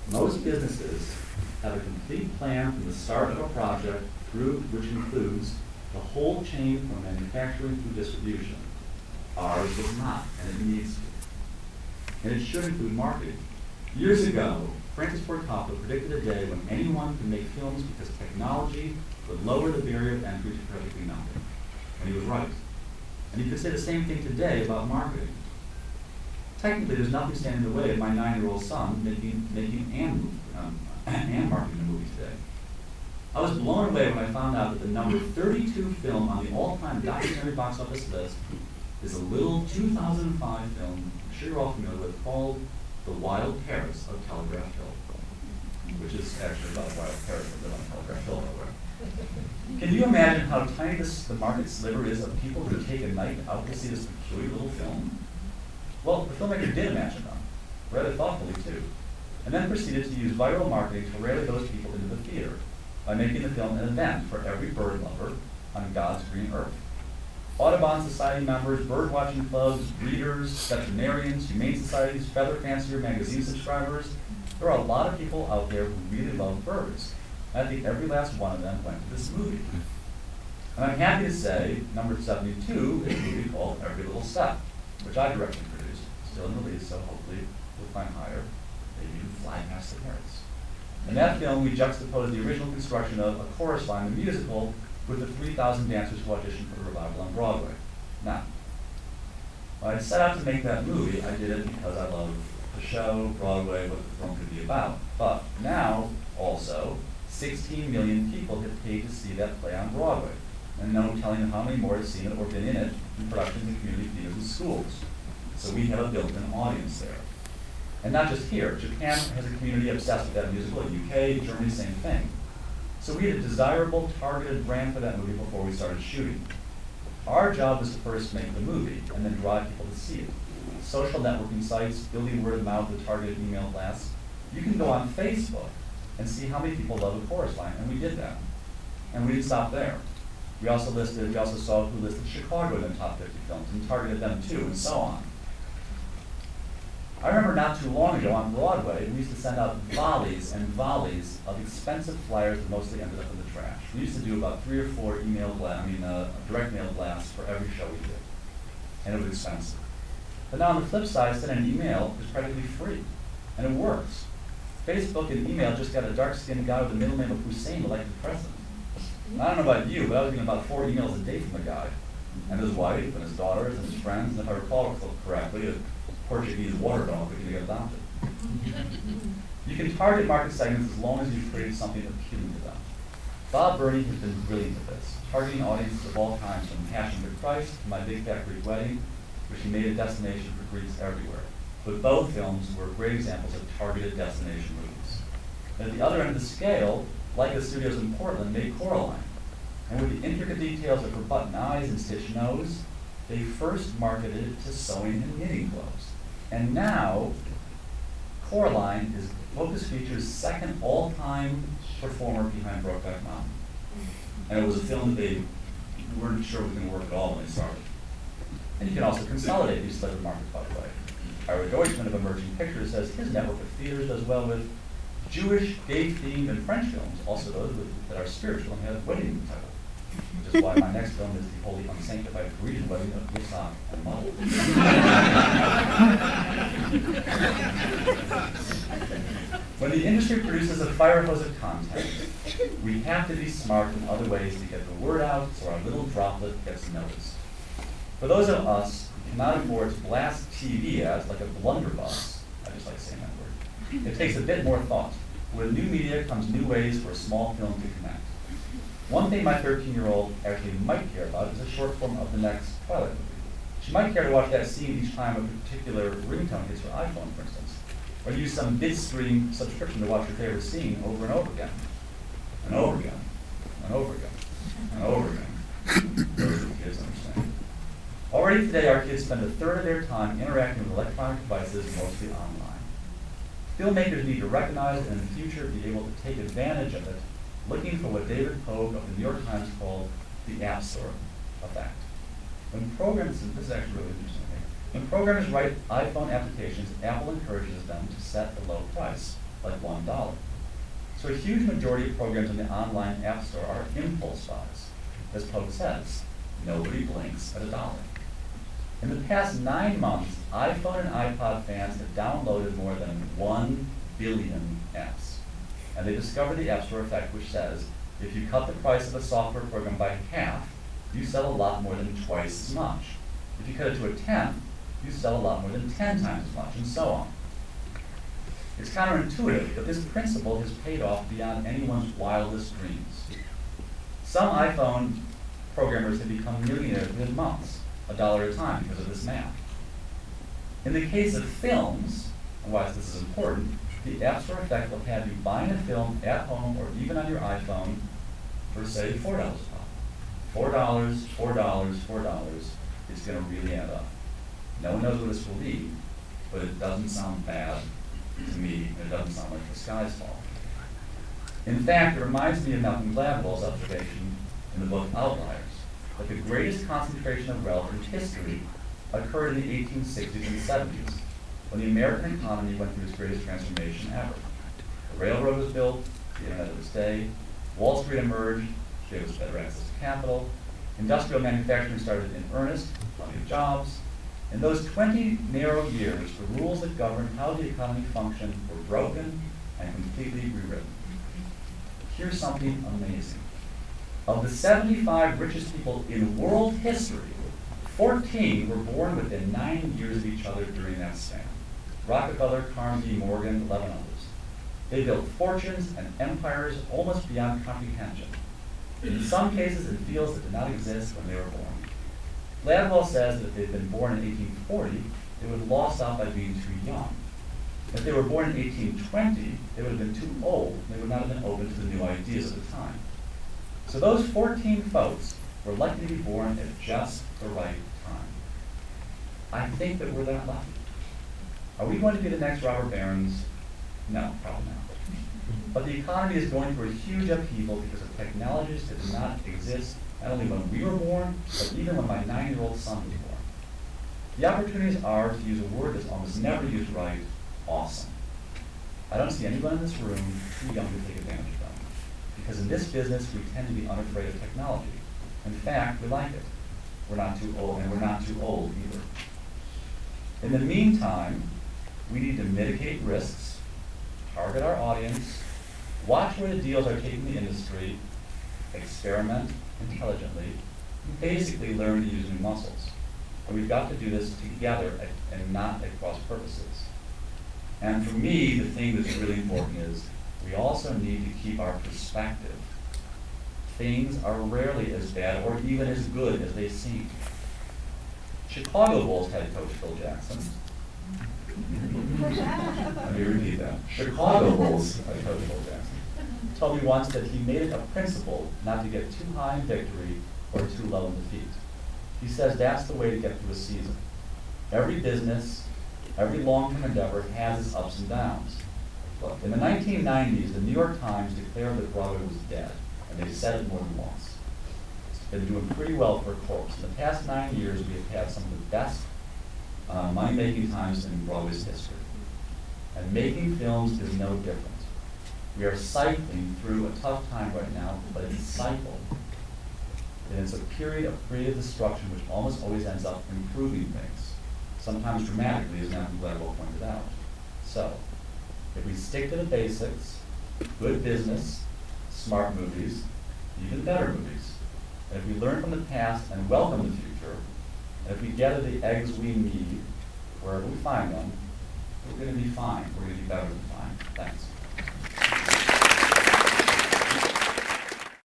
Most businesses have a complete plan from the start of a project through which includes the whole chain from manufacturing through distribution. Ours does not, and it needs to. And it should include marketing. Years ago, Francis Ford Coppola predicted a day when anyone could make films because technology would lower the barrier of entry to practically nothing. And he was right. And you could say the same thing today about marketing. Technically, there's nothing standing in the way of my 9-year-old son making and marketing a movie today. I was blown away when I found out that the number 32 film on the all-time documentary box office list is a little 2005 film, I'm sure you're all familiar with, called The Wild Paris of Telegraph Hill, which is actually about Wild Paris that live on Telegraph Hill nowhere. Can you imagine how tiny the market sliver is of people who take a night out to see this peculiar little film? Well, the filmmaker did imagine them, rather thoughtfully too, and then proceeded to use viral marketing to rally those people into the theater by making the film an event for every bird lover on God's green earth. Audubon Society members, bird-watching clubs, breeders, veterinarians, humane societies, feather fancier magazine subscribers. There are a lot of people out there who really love birds. I think every last one of them went to this movie. And I'm happy to say, number 72 is a movie called Every Little Step, which I directly produced, still in release, so hopefully we'll climb higher, maybe even fly past the Paris. In that film, we juxtaposed the original construction of A Chorus Line, the musical, with the 3,000 dancers who auditioned for the revival on Broadway. Now, when I set out to make that movie, I did it because I love the show, Broadway, what the film could be about. But now, also, 16 million people have paid to see that play on Broadway, and no telling how many more have seen it or been in it in productions in community theaters and schools. So we have a built-in audience there. And not just here. Japan has a community obsessed with that musical. UK, Germany, same thing. So we had a desirable, targeted brand for that movie before we started shooting. Our job was to first make the movie and then drive people to see it. Social networking sites, building word of mouth with targeted email blasts. You can go on Facebook and see how many people love A Chorus Line, and we did that. And we didn't stop there. We also saw who listed Chicago in the top 50 films and targeted them too, and so on. I remember not too long ago on Broadway, we used to send out volleys and volleys of expensive flyers that mostly ended up in the trash. We used to do about 3 or 4 direct mail blasts for every show we did, and it was expensive. But now on the flip side, sending an email is practically free, and it works. Facebook and email just got a dark-skinned guy with the middle name of Hussein elected president. And I don't know about you, but I was getting about 4 emails a day from the guy, and his wife, and his daughters, and his friends, and if I recall correctly, a Portuguese water dog that can get adopted. You can target market segments as long as you've created something appealing to them. Bob Burney has been brilliant at this, targeting audiences of all kinds, from Passion for Christ to My Big Fat Greek Wedding, which he made a destination for Greeks everywhere. But both films were great examples of targeted destination movies. And at the other end of the scale, Leica Studios in Portland made Coraline. And with the intricate details of her button eyes and stitched nose, they first marketed it to sewing and knitting clothes. And now, Coraline is Focus Features' second all-time performer behind Brokeback Mountain. And it was a film that they weren't sure was going to work at all when they started. And you can also consolidate these types of markets, by the way. Ira Deutschman of Emerging Pictures says his network of theaters does well with Jewish, gay-themed, and French films, also those that are spiritual and have wedding title. Which is why my next film is the wholly unsanctified Parisian wedding of Yitzhak and Model. When the industry produces a fire hose of content, we have to be smart in other ways to get the word out so our little droplet gets noticed. For those of us who cannot afford to blast TV ads like a blunderbuss, I just like saying that word, it takes a bit more thought. With new media comes new ways for a small film to connect. One thing my 13-year-old actually might care about is a short form of the next Twilight movie. She might care to watch that scene each time a particular ringtone hits her iPhone, for instance, or use some Bitstream subscription to watch your favorite scene over and over again, and over again, and over again, and over again. Those are kids understand. Already today, our kids spend a third of their time interacting with electronic devices, mostly online. Filmmakers need to recognize and in the future be able to take advantage of it, looking for what David Pogue of the New York Times called the App Store effect. When programs, and this is actually really interesting, when programmers write iPhone applications, Apple encourages them to set a low price, like $1. $1. So a huge majority of programs in the online app store are impulse buys. As Pogue says, nobody blinks at $1. In the past 9 months, iPhone and iPod fans have downloaded more than 1 billion apps. And they discovered the App Store effect, which says, if you cut the price of a software program by half, you sell a lot more than twice as much. If you cut it to a tenth, you sell a lot more than 10 times as much, and so on. It's counterintuitive, but this principle has paid off beyond anyone's wildest dreams. Some iPhone programmers have become millionaires within months, $1 at a time, because of this math. In the case of films, and why this is important, the App Store effect will have you buying a film at home or even on your iPhone for, say, $4 a pop. $4, $4, $4, it's going to really add up. No one knows what this will be, but it doesn't sound bad to me, and it doesn't sound like the sky's falling. In fact, it reminds me of Malcolm Gladwell's observation in the book Outliers, that the greatest concentration of wealth in history occurred in the 1860s and 70s, when the American economy went through its greatest transformation ever. The railroad was built, the internet of its day, Wall Street emerged, gave us better access to capital, industrial manufacturing started in earnest, plenty of jobs. In those 20 narrow years, the rules that governed how the economy functioned were broken and completely rewritten. Here's something amazing. Of the 75 richest people in world history, 14 were born within 9 years of each other during that span. Rockefeller, Carnegie, Morgan, 11 others. They built fortunes and empires almost beyond comprehension. In some cases, in fields that did not exist when they were born. Gladwell says that if they'd been born in 1840, they would have lost out by being too young. If they were born in 1820, they would have been too old, and they would not have been open to the new ideas of the time. So those 14 folks were likely to be born at just the right time. I think that we're that lucky. Are we going to be the next Robert Barons? No, probably not. But the economy is going through a huge upheaval because of technologies that did not exist, not only when we were born, but even when my 9-year-old son was born. The opportunities are, to use a word that's almost never used right, awesome. I don't see anyone in this room too young to take advantage of them. Because in this business, we tend to be unafraid of technology. In fact, we like it. We're not too old, and we're not too old either. In the meantime, we need to mitigate risks, target our audience, watch where the deals are taking the industry, experiment intelligently, and basically learn to use new muscles. And we've got to do this together and not at cross purposes. And for me, the thing that's really important is we also need to keep our perspective. Things are rarely as bad or even as good as they seem. Chicago Bulls head coach Phil Jackson. Let me repeat that. Chicago Bulls head coach Phil Jackson told me once that he made it a principle not to get too high in victory or too low in defeat. He says that's the way to get through a season. Every business, every long-term endeavor has its ups and downs. Look, in the 1990s, the New York Times declared that Broadway was dead, and they've said it more than once. It's been doing pretty well for a corpse. In the past 9 years, we have had some of the best money-making times in Broadway's history. And making films is no different. We are cycling through a tough time right now, but it's cycled. And it's a period of creative destruction which almost always ends up improving things, sometimes dramatically, as Malcolm Gladwell pointed out. So, if we stick to the basics, good business, smart movies, even better movies, and if we learn from the past and welcome the future, and if we gather the eggs we need, wherever we find them, we're going to be fine. We're going to be better than fine. Thanks.